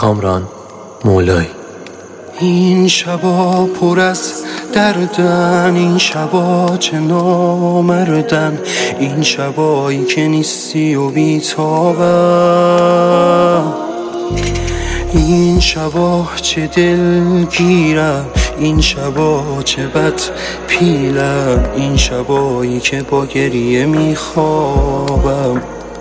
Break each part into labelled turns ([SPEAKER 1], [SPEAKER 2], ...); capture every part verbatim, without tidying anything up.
[SPEAKER 1] کامران مولایی.
[SPEAKER 2] این شبا پر از دردن، این شبا چه نامردن، این شبایی که نیستی و بیتابم، این شبا چه دلگیرم، این شبا چه بد پیلم، این شبایی که با گریه میخوابم.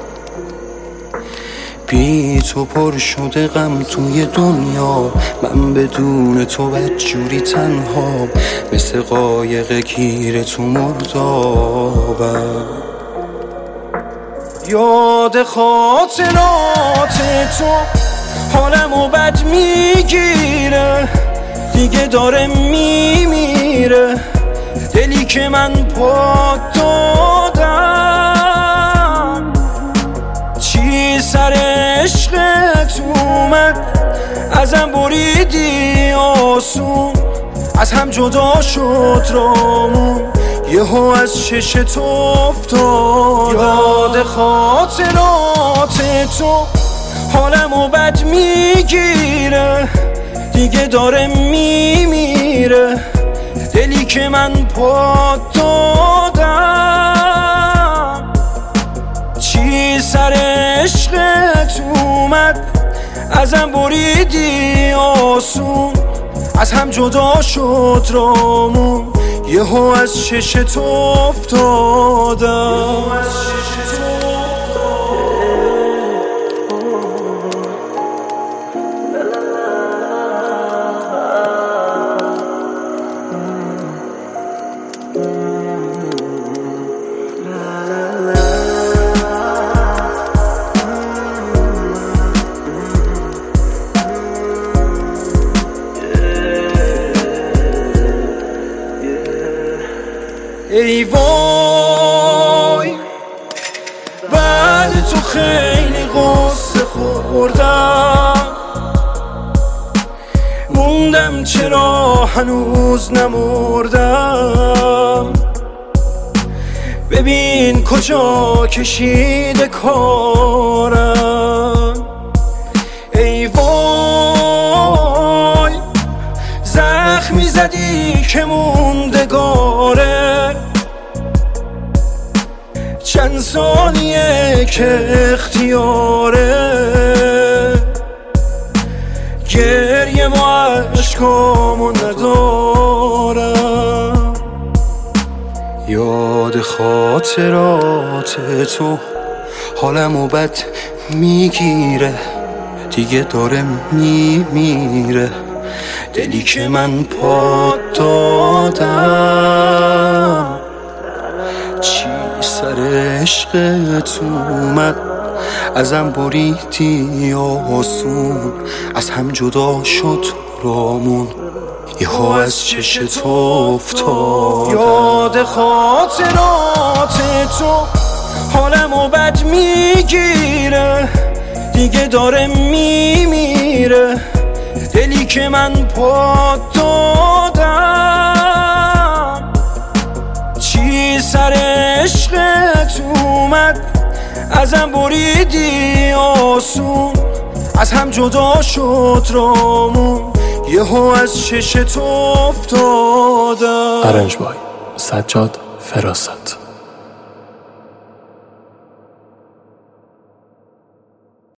[SPEAKER 2] بی تو پر شده غم توی دنیا، من بدون تو بدجوری تنها، مثل قایق گیر تو مردابم. یاد خاطرات تو حالمو بد میگیره، دیگه داره میمیره دلی که من پات دادم. چی سر عشقت اومد ازم بریدی آسون، از هم جدا شد رامون، یهو از چشت افتادم. یاد خاطرات تو حالمو بد میگیره، دیگه داره میمیره دلی که من پات دادم. چی سر عشقت اومد ازم بریدی آسون، از هم جدا شد رامون، یهو از چشت افتادم. ای وای بعد تو خیلی غصه خوردم، موندم چرا هنوز نمردم. ببین کجا کشیده کارم. ای وای زخمی زدی که موندگاره، چند ثانیه که اختیاره، گریه و عشقامو ندارم. یاد خاطرات تو حالمو بد میگیره، دیگه داره میمیره دلی که من پات دادم. چی سر عشقت اومد ازم بریدی آسون، از هم جدا شد رامون، یهو از چشت افتادم. یاد خاطرات تو حالمو بد میگیره، دیگه داره میمیره دلی که من پات دادم. چی سر عشقت اومد ازم بریدی آسون، از هم جدا شد رامون، یهو از چشت افتادم.
[SPEAKER 1] آرنج بای سجاد فراست.